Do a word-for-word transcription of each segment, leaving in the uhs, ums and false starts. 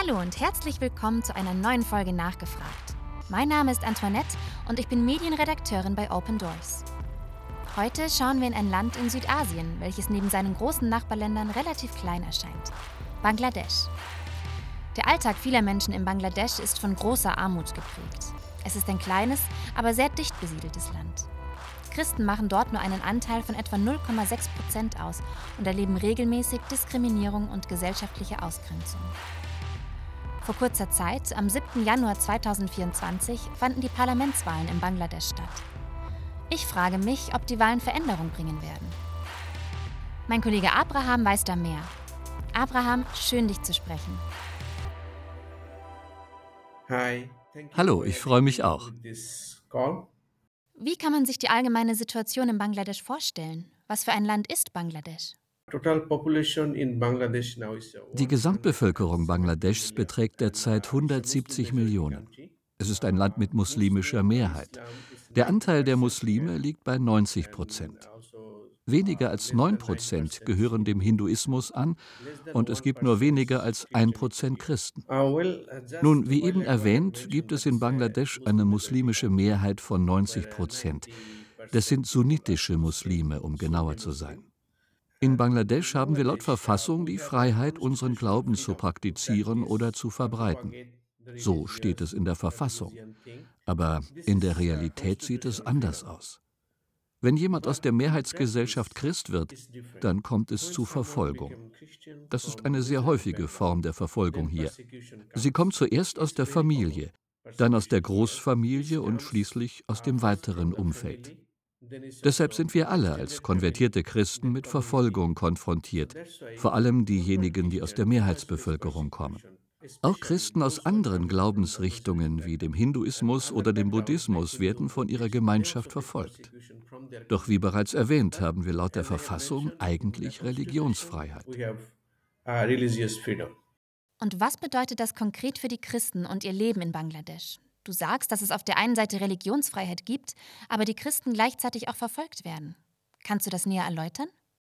Hallo und herzlich willkommen zu einer neuen Folge Nachgefragt. Mein Name ist Antoinette und ich bin Medienredakteurin bei Open Doors. Heute schauen wir in ein Land in Südasien, welches neben seinen großen Nachbarländern relativ klein erscheint: Bangladesch. Der Alltag vieler Menschen in Bangladesch ist von großer Armut geprägt. Es ist ein kleines, aber sehr dicht besiedeltes Land. Christen machen dort nur einen Anteil von etwa null Komma sechs Prozent aus und erleben regelmäßig Diskriminierung und gesellschaftliche Ausgrenzung. Vor kurzer Zeit, am siebten Januar zweitausendvierundzwanzig, fanden die Parlamentswahlen in Bangladesch statt. Ich frage mich, ob die Wahlen Veränderung bringen werden. Mein Kollege Abraham weiß da mehr. Abraham, schön dich zu sprechen. Hi. Hallo, ich freue mich auch. Wie kann man sich die allgemeine Situation in Bangladesch vorstellen? Was für ein Land ist Bangladesch? Die Gesamtbevölkerung Bangladeschs beträgt derzeit hundertsiebzig Millionen. Es ist ein Land mit muslimischer Mehrheit. Der Anteil der Muslime liegt bei neunzig Prozent. Weniger als neun Prozent gehören dem Hinduismus an und es gibt nur weniger als ein Prozent Christen. Nun, wie eben erwähnt, gibt es in Bangladesch eine muslimische Mehrheit von neunzig Prozent. Das sind sunnitische Muslime, um genauer zu sein. In Bangladesch haben wir laut Verfassung die Freiheit, unseren Glauben zu praktizieren oder zu verbreiten. So steht es in der Verfassung. Aber in der Realität sieht es anders aus. Wenn jemand aus der Mehrheitsgesellschaft Christ wird, dann kommt es zu Verfolgung. Das ist eine sehr häufige Form der Verfolgung hier. Sie kommt zuerst aus der Familie, dann aus der Großfamilie und schließlich aus dem weiteren Umfeld. Deshalb sind wir alle als konvertierte Christen mit Verfolgung konfrontiert, vor allem diejenigen, die aus der Mehrheitsbevölkerung kommen. Auch Christen aus anderen Glaubensrichtungen wie dem Hinduismus oder dem Buddhismus werden von ihrer Gemeinschaft verfolgt. Doch wie bereits erwähnt, haben wir laut der Verfassung eigentlich Religionsfreiheit. Und was bedeutet das konkret für die Christen und ihr Leben in Bangladesch? Du sagst, dass es auf der einen Seite Religionsfreiheit gibt, aber die Christen gleichzeitig auch verfolgt werden. Kannst du das näher erläutern?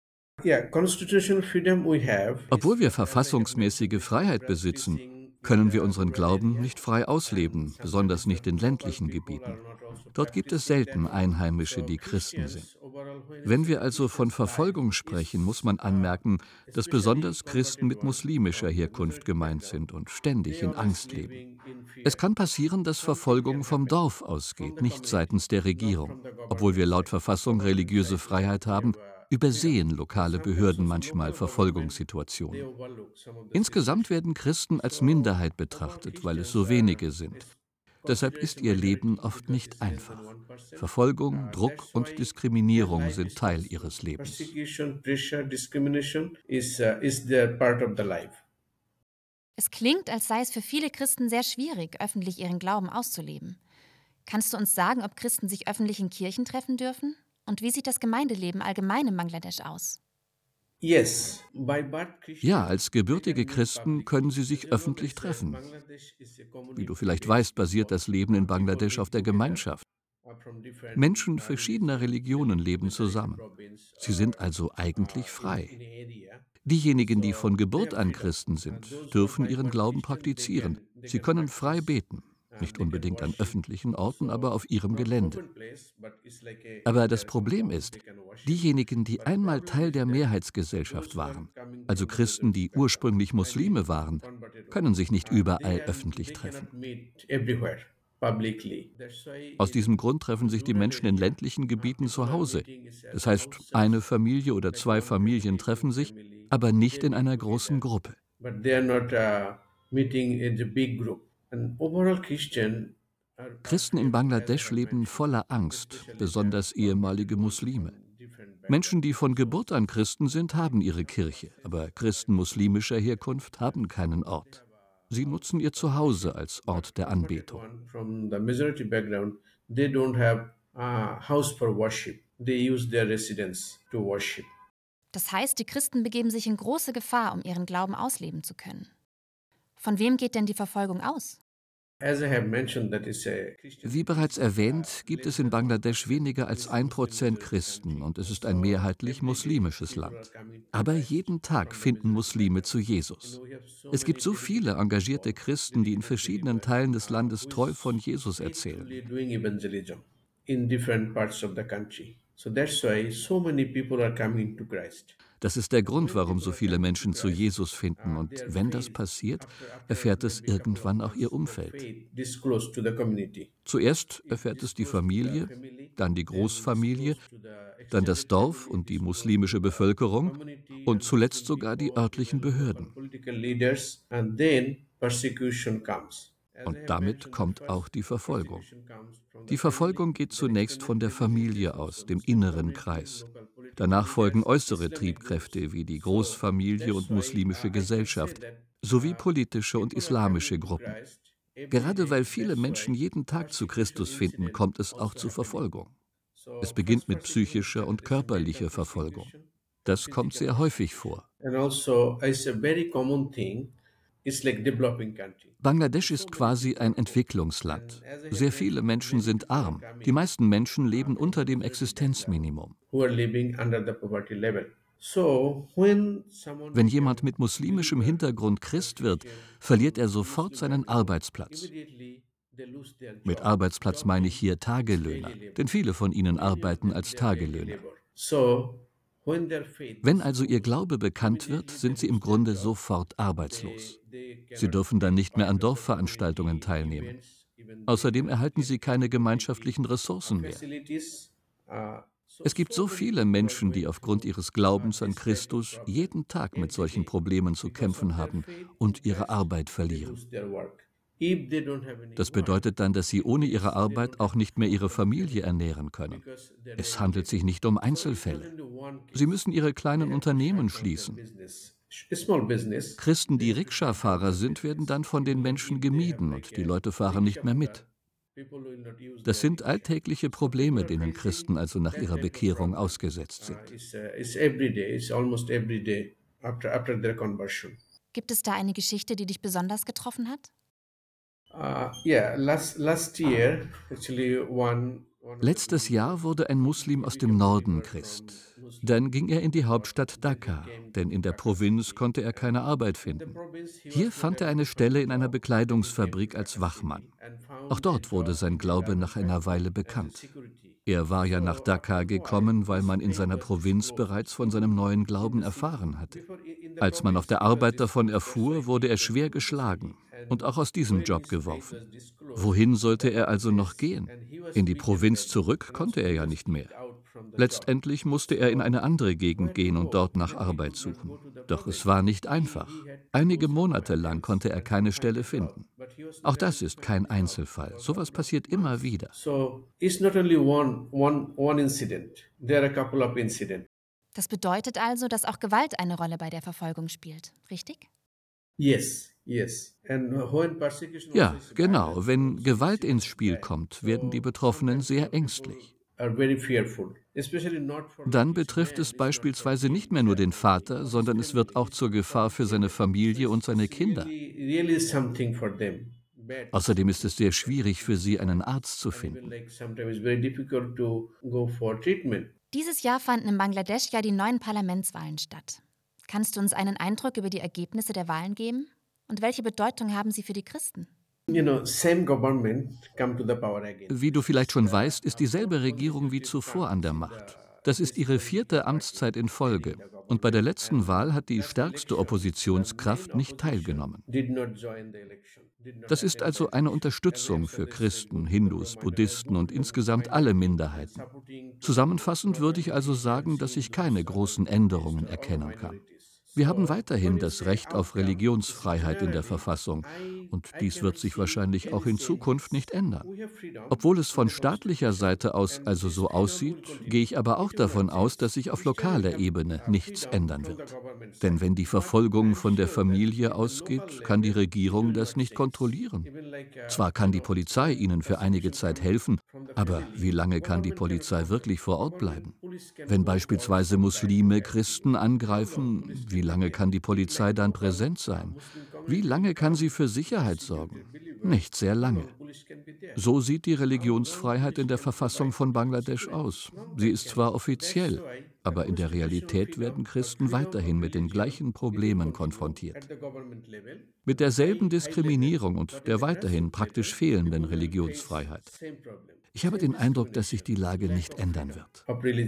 Obwohl wir verfassungsmäßige Freiheit besitzen, können wir unseren Glauben nicht frei ausleben, besonders nicht in ländlichen Gebieten. Dort gibt es selten Einheimische, die Christen sind. Wenn wir also von Verfolgung sprechen, muss man anmerken, dass besonders Christen mit muslimischer Herkunft gemeint sind und ständig in Angst leben. Es kann passieren, dass Verfolgung vom Dorf ausgeht, nicht seitens der Regierung. Obwohl wir laut Verfassung religiöse Freiheit haben, übersehen lokale Behörden manchmal Verfolgungssituationen. Insgesamt werden Christen als Minderheit betrachtet, weil es so wenige sind. Deshalb ist ihr Leben oft nicht einfach. Verfolgung, Druck und Diskriminierung sind Teil ihres Lebens. Es klingt, als sei es für viele Christen sehr schwierig, öffentlich ihren Glauben auszuleben. Kannst du uns sagen, ob Christen sich öffentlich in Kirchen treffen dürfen? Und wie sieht das Gemeindeleben allgemein in Bangladesch aus? Ja, als gebürtige Christen können sie sich öffentlich treffen. Wie du vielleicht weißt, basiert das Leben in Bangladesch auf der Gemeinschaft. Menschen verschiedener Religionen leben zusammen. Sie sind also eigentlich frei. Diejenigen, die von Geburt an Christen sind, dürfen ihren Glauben praktizieren. Sie können frei beten, nicht unbedingt an öffentlichen Orten, aber auf ihrem Gelände. Aber das Problem ist, diejenigen, die einmal Teil der Mehrheitsgesellschaft waren, also Christen, die ursprünglich Muslime waren, können sich nicht überall öffentlich treffen. Aus diesem Grund treffen sich die Menschen in ländlichen Gebieten zu Hause. Das heißt, eine Familie oder zwei Familien treffen sich, aber nicht in einer großen Gruppe. Christen in Bangladesch leben voller Angst, besonders ehemalige Muslime. Menschen, die von Geburt an Christen sind, haben ihre Kirche, aber Christen muslimischer Herkunft haben keinen Ort. Sie nutzen ihr Zuhause als Ort der Anbetung. Das heißt, die Christen begeben sich in große Gefahr, um ihren Glauben ausleben zu können. Von wem geht denn die Verfolgung aus? Wie bereits erwähnt, gibt es in Bangladesch weniger als ein Prozent Christen und es ist ein mehrheitlich muslimisches Land. Aber jeden Tag finden Muslime zu Jesus. Es gibt so viele engagierte Christen, die in verschiedenen Teilen des Landes treu von Jesus erzählen. Das ist der Grund, warum so viele Menschen zu Jesus finden. Und wenn das passiert, erfährt es irgendwann auch ihr Umfeld. Zuerst erfährt es die Familie, dann die Großfamilie, dann das Dorf und die muslimische Bevölkerung und zuletzt sogar die örtlichen Behörden. Und damit kommt auch die Verfolgung. Die Verfolgung geht zunächst von der Familie aus, dem inneren Kreis. Danach folgen äußere Triebkräfte wie die Großfamilie und muslimische Gesellschaft, sowie politische und islamische Gruppen. Gerade weil viele Menschen jeden Tag zu Christus finden, kommt es auch zu Verfolgung. Es beginnt mit psychischer und körperlicher Verfolgung. Das kommt sehr häufig vor. Bangladesch ist quasi ein Entwicklungsland. Sehr viele Menschen sind arm. Die meisten Menschen leben unter dem Existenzminimum. Wenn jemand mit muslimischem Hintergrund Christ wird, verliert er sofort seinen Arbeitsplatz. Mit Arbeitsplatz meine ich hier Tagelöhner, denn viele von ihnen arbeiten als Tagelöhner. Wenn also ihr Glaube bekannt wird, sind sie im Grunde sofort arbeitslos. Sie dürfen dann nicht mehr an Dorfveranstaltungen teilnehmen. Außerdem erhalten sie keine gemeinschaftlichen Ressourcen mehr. Es gibt so viele Menschen, die aufgrund ihres Glaubens an Christus jeden Tag mit solchen Problemen zu kämpfen haben und ihre Arbeit verlieren. Das bedeutet dann, dass sie ohne ihre Arbeit auch nicht mehr ihre Familie ernähren können. Es handelt sich nicht um Einzelfälle. Sie müssen ihre kleinen Unternehmen schließen. Christen, die Rikscha-Fahrer sind, werden dann von den Menschen gemieden und die Leute fahren nicht mehr mit. Das sind alltägliche Probleme, denen Christen also nach ihrer Bekehrung ausgesetzt sind. Gibt es da eine Geschichte, die dich besonders getroffen hat? Letztes Jahr wurde ein Muslim aus dem Norden Christ. Dann ging er in die Hauptstadt Dhaka, denn in der Provinz konnte er keine Arbeit finden. Hier fand er eine Stelle in einer Bekleidungsfabrik als Wachmann. Auch dort wurde sein Glaube nach einer Weile bekannt. Er war ja nach Dhaka gekommen, weil man in seiner Provinz bereits von seinem neuen Glauben erfahren hatte. Als man auf der Arbeit davon erfuhr, wurde er schwer geschlagen und auch aus diesem Job geworfen. Wohin sollte er also noch gehen? In die Provinz zurück konnte er ja nicht mehr. Letztendlich musste er in eine andere Gegend gehen und dort nach Arbeit suchen. Doch es war nicht einfach. Einige Monate lang konnte er keine Stelle finden. Auch das ist kein Einzelfall. Sowas passiert immer wieder. Das bedeutet also, dass auch Gewalt eine Rolle bei der Verfolgung spielt, richtig? Ja, genau. Wenn Gewalt ins Spiel kommt, werden die Betroffenen sehr ängstlich. Dann betrifft es beispielsweise nicht mehr nur den Vater, sondern es wird auch zur Gefahr für seine Familie und seine Kinder. Außerdem ist es sehr schwierig für sie, einen Arzt zu finden. Dieses Jahr fanden in Bangladesch ja die neuen Parlamentswahlen statt. Kannst du uns einen Eindruck über die Ergebnisse der Wahlen geben? Und welche Bedeutung haben sie für die Christen? Wie du vielleicht schon weißt, ist dieselbe Regierung wie zuvor an der Macht. Das ist ihre vierte Amtszeit in Folge. Und bei der letzten Wahl hat die stärkste Oppositionskraft nicht teilgenommen. Das ist also eine Unterstützung für Christen, Hindus, Buddhisten und insgesamt alle Minderheiten. Zusammenfassend würde ich also sagen, dass ich keine großen Änderungen erkennen kann. Wir haben weiterhin das Recht auf Religionsfreiheit in der Verfassung und dies wird sich wahrscheinlich auch in Zukunft nicht ändern. Obwohl es von staatlicher Seite aus also so aussieht, gehe ich aber auch davon aus, dass sich auf lokaler Ebene nichts ändern wird. Denn wenn die Verfolgung von der Familie ausgeht, kann die Regierung das nicht kontrollieren. Zwar kann die Polizei ihnen für einige Zeit helfen, aber wie lange kann die Polizei wirklich vor Ort bleiben? Wenn beispielsweise Muslime Christen angreifen, wie lange kann die Polizei dann präsent sein? Wie lange kann sie für Sicherheit sorgen? Nicht sehr lange. So sieht die Religionsfreiheit in der Verfassung von Bangladesch aus. Sie ist zwar offiziell, aber in der Realität werden Christen weiterhin mit den gleichen Problemen konfrontiert. Mit derselben Diskriminierung und der weiterhin praktisch fehlenden Religionsfreiheit. Ich habe den Eindruck, dass sich die Lage nicht ändern wird.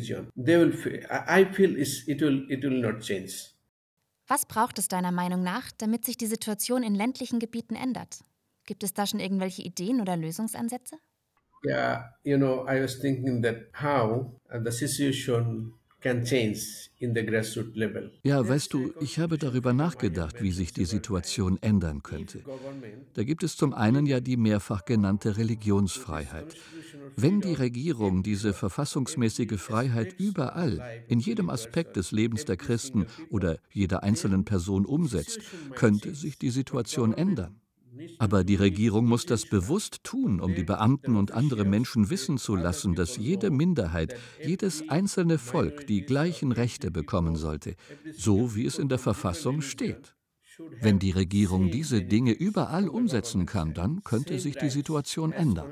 Was braucht es deiner Meinung nach, damit sich die Situation in ländlichen Gebieten ändert? Gibt es da schon irgendwelche Ideen oder Lösungsansätze? Yeah, you know, I was thinking that how uh, the situation can change in the grassroots level. Ja, weißt du, ich habe darüber nachgedacht, wie sich die Situation ändern könnte. Da gibt es zum einen ja die mehrfach genannte Religionsfreiheit. Wenn die Regierung diese verfassungsmäßige Freiheit überall, in jedem Aspekt des Lebens der Christen oder jeder einzelnen Person umsetzt, könnte sich die Situation ändern. Aber die Regierung muss das bewusst tun, um die Beamten und andere Menschen wissen zu lassen, dass jede Minderheit, jedes einzelne Volk die gleichen Rechte bekommen sollte, so wie es in der Verfassung steht. Wenn die Regierung diese Dinge überall umsetzen kann, dann könnte sich die Situation ändern.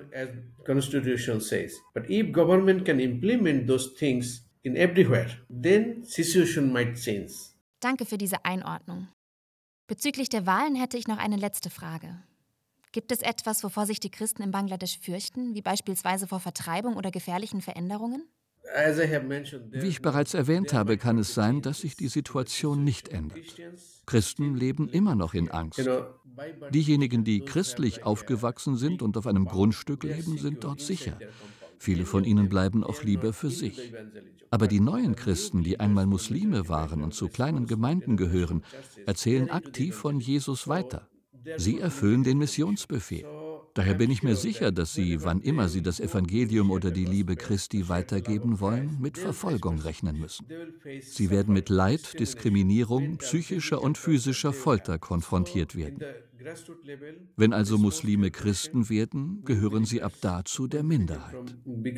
Danke für diese Einordnung. Bezüglich der Wahlen hätte ich noch eine letzte Frage. Gibt es etwas, wovor sich die Christen in Bangladesch fürchten, wie beispielsweise vor Vertreibung oder gefährlichen Veränderungen? Wie ich bereits erwähnt habe, kann es sein, dass sich die Situation nicht ändert. Christen leben immer noch in Angst. Diejenigen, die christlich aufgewachsen sind und auf einem Grundstück leben, sind dort sicher. Viele von ihnen bleiben auch lieber für sich. Aber die neuen Christen, die einmal Muslime waren und zu kleinen Gemeinden gehören, erzählen aktiv von Jesus weiter. Sie erfüllen den Missionsbefehl. Daher bin ich mir sicher, dass sie, wann immer sie das Evangelium oder die Liebe Christi weitergeben wollen, mit Verfolgung rechnen müssen. Sie werden mit Leid, Diskriminierung, psychischer und physischer Folter konfrontiert werden. Wenn also Muslime Christen werden, gehören sie ab da zu der Minderheit.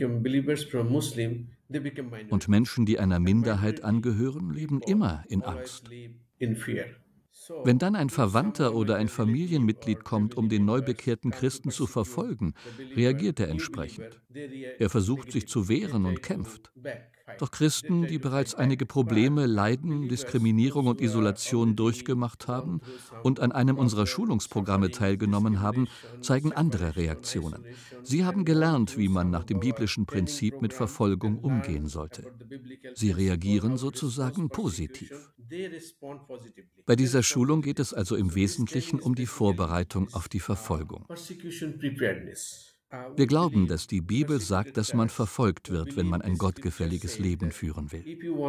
Und Menschen, die einer Minderheit angehören, leben immer in Angst. Wenn dann ein Verwandter oder ein Familienmitglied kommt, um den neubekehrten Christen zu verfolgen, reagiert er entsprechend. Er versucht, sich zu wehren und kämpft. Doch Christen, die bereits einige Probleme, Leiden, Diskriminierung und Isolation durchgemacht haben und an einem unserer Schulungsprogramme teilgenommen haben, zeigen andere Reaktionen. Sie haben gelernt, wie man nach dem biblischen Prinzip mit Verfolgung umgehen sollte. Sie reagieren sozusagen positiv. Bei dieser Schulung geht es also im Wesentlichen um die Vorbereitung auf die Verfolgung. Wir glauben, dass die Bibel sagt, dass man verfolgt wird, wenn man ein gottgefälliges Leben führen will.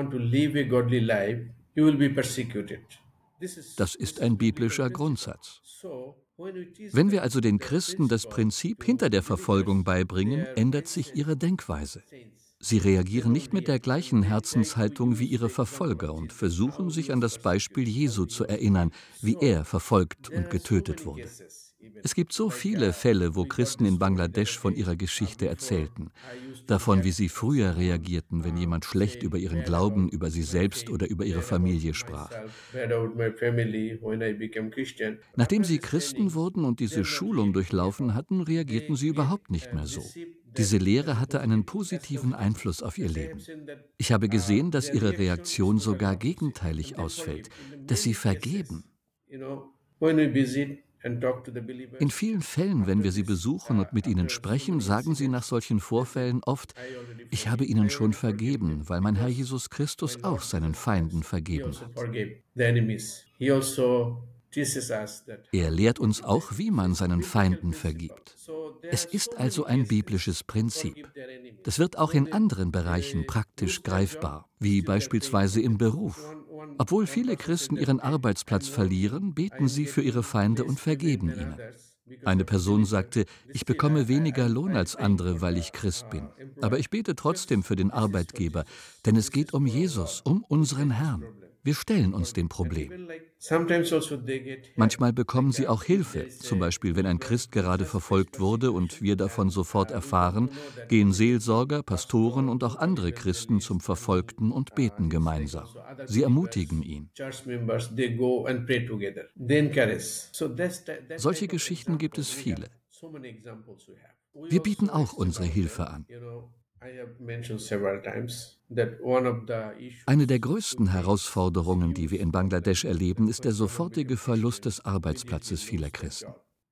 Das ist ein biblischer Grundsatz. Wenn wir also den Christen das Prinzip hinter der Verfolgung beibringen, ändert sich ihre Denkweise. Sie reagieren nicht mit der gleichen Herzenshaltung wie ihre Verfolger und versuchen, sich an das Beispiel Jesu zu erinnern, wie er verfolgt und getötet wurde. Es gibt so viele Fälle, wo Christen in Bangladesch von ihrer Geschichte erzählten. Davon, wie sie früher reagierten, wenn jemand schlecht über ihren Glauben, über sie selbst oder über ihre Familie sprach. Nachdem sie Christen wurden und diese Schulung durchlaufen hatten, reagierten sie überhaupt nicht mehr so. Diese Lehre hatte einen positiven Einfluss auf ihr Leben. Ich habe gesehen, dass ihre Reaktion sogar gegenteilig ausfällt, dass sie vergeben. In vielen Fällen, wenn wir sie besuchen und mit ihnen sprechen, sagen sie nach solchen Vorfällen oft, ich habe ihnen schon vergeben, weil mein Herr Jesus Christus auch seinen Feinden vergeben hat. Er lehrt uns auch, wie man seinen Feinden vergibt. Es ist also ein biblisches Prinzip. Das wird auch in anderen Bereichen praktisch greifbar, wie beispielsweise im Beruf. Obwohl viele Christen ihren Arbeitsplatz verlieren, beten sie für ihre Feinde und vergeben ihnen. Eine Person sagte, ich bekomme weniger Lohn als andere, weil ich Christ bin. Aber ich bete trotzdem für den Arbeitgeber, denn es geht um Jesus, um unseren Herrn. Wir stellen uns dem Problem. Manchmal bekommen sie auch Hilfe, zum Beispiel wenn ein Christ gerade verfolgt wurde und wir davon sofort erfahren, gehen Seelsorger, Pastoren und auch andere Christen zum Verfolgten und beten gemeinsam. Sie ermutigen ihn. Solche Geschichten gibt es viele. Wir bieten auch unsere Hilfe an. Eine der größten Herausforderungen, die wir in Bangladesch erleben, ist der sofortige Verlust des Arbeitsplatzes vieler Christen.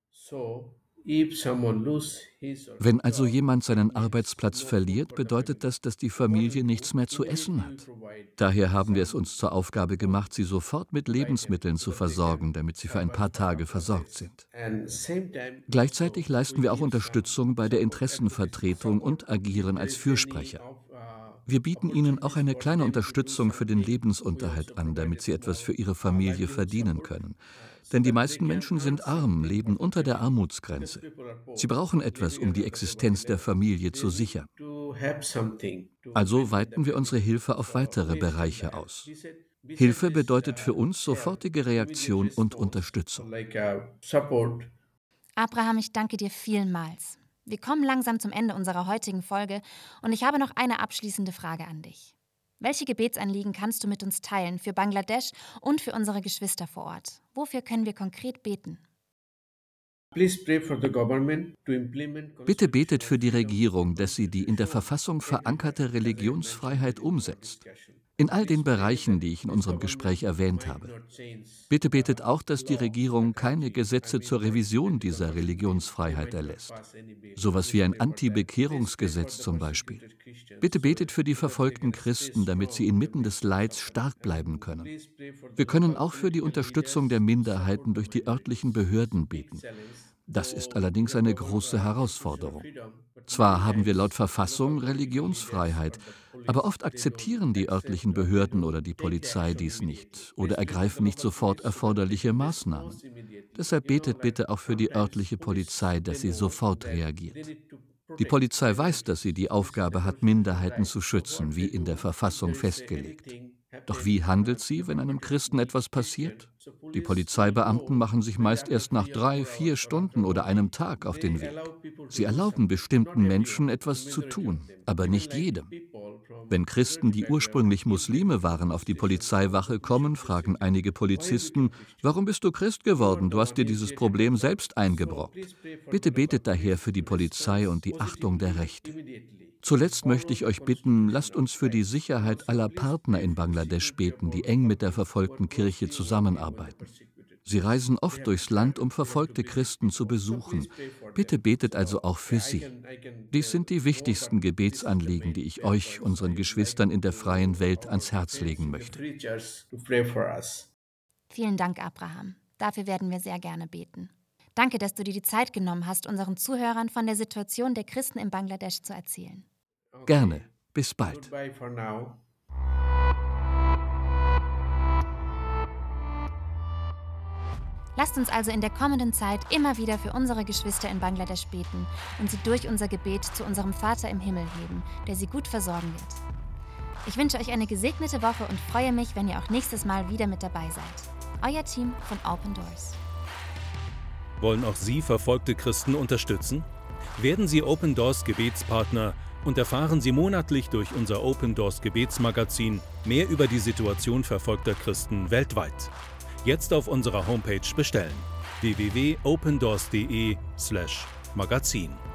Wenn also jemand seinen Arbeitsplatz verliert, bedeutet das, dass die Familie nichts mehr zu essen hat. Daher haben wir es uns zur Aufgabe gemacht, sie sofort mit Lebensmitteln zu versorgen, damit sie für ein paar Tage versorgt sind. Gleichzeitig leisten wir auch Unterstützung bei der Interessenvertretung und agieren als Fürsprecher. Wir bieten ihnen auch eine kleine Unterstützung für den Lebensunterhalt an, damit sie etwas für ihre Familie verdienen können. Denn die meisten Menschen sind arm, leben unter der Armutsgrenze. Sie brauchen etwas, um die Existenz der Familie zu sichern. Also weiten wir unsere Hilfe auf weitere Bereiche aus. Hilfe bedeutet für uns sofortige Reaktion und Unterstützung. Abraham, ich danke dir vielmals. Wir kommen langsam zum Ende unserer heutigen Folge und ich habe noch eine abschließende Frage an dich. Welche Gebetsanliegen kannst du mit uns teilen für Bangladesch und für unsere Geschwister vor Ort? Wofür können wir konkret beten? Bitte betet für die Regierung, dass sie die in der Verfassung verankerte Religionsfreiheit umsetzt. In all den Bereichen, die ich in unserem Gespräch erwähnt habe. Bitte betet auch, dass die Regierung keine Gesetze zur Revision dieser Religionsfreiheit erlässt. Sowas wie ein Anti-Bekehrungsgesetz zum Beispiel. Bitte betet für die verfolgten Christen, damit sie inmitten des Leids stark bleiben können. Wir können auch für die Unterstützung der Minderheiten durch die örtlichen Behörden beten. Das ist allerdings eine große Herausforderung. Zwar haben wir laut Verfassung Religionsfreiheit, aber oft akzeptieren die örtlichen Behörden oder die Polizei dies nicht oder ergreifen nicht sofort erforderliche Maßnahmen. Deshalb betet bitte auch für die örtliche Polizei, dass sie sofort reagiert. Die Polizei weiß, dass sie die Aufgabe hat, Minderheiten zu schützen, wie in der Verfassung festgelegt. Doch wie handelt sie, wenn einem Christen etwas passiert? Die Polizeibeamten machen sich meist erst nach drei, vier Stunden oder einem Tag auf den Weg. Sie erlauben bestimmten Menschen, etwas zu tun, aber nicht jedem. Wenn Christen, die ursprünglich Muslime waren, auf die Polizeiwache kommen, fragen einige Polizisten, warum bist du Christ geworden? Du hast dir dieses Problem selbst eingebrockt. Bitte betet daher für die Polizei und die Achtung der Rechte. Zuletzt möchte ich euch bitten, lasst uns für die Sicherheit aller Partner in Bangladesch beten, die eng mit der verfolgten Kirche zusammenarbeiten. Sie reisen oft durchs Land, um verfolgte Christen zu besuchen. Bitte betet also auch für sie. Dies sind die wichtigsten Gebetsanliegen, die ich euch, unseren Geschwistern in der freien Welt, ans Herz legen möchte. Vielen Dank, Abraham. Dafür werden wir sehr gerne beten. Danke, dass du dir die Zeit genommen hast, unseren Zuhörern von der Situation der Christen in Bangladesch zu erzählen. Gerne. Bis bald. Lasst uns also in der kommenden Zeit immer wieder für unsere Geschwister in Bangladesch beten und sie durch unser Gebet zu unserem Vater im Himmel heben, der sie gut versorgen wird. Ich wünsche euch eine gesegnete Woche und freue mich, wenn ihr auch nächstes Mal wieder mit dabei seid. Euer Team von Open Doors. Wollen auch Sie verfolgte Christen unterstützen? Werden Sie Open Doors Gebetspartner und erfahren Sie monatlich durch unser Open Doors Gebetsmagazin mehr über die Situation verfolgter Christen weltweit. Jetzt auf unserer Homepage bestellen: w w w punkt open doors punkt d e slash magazin.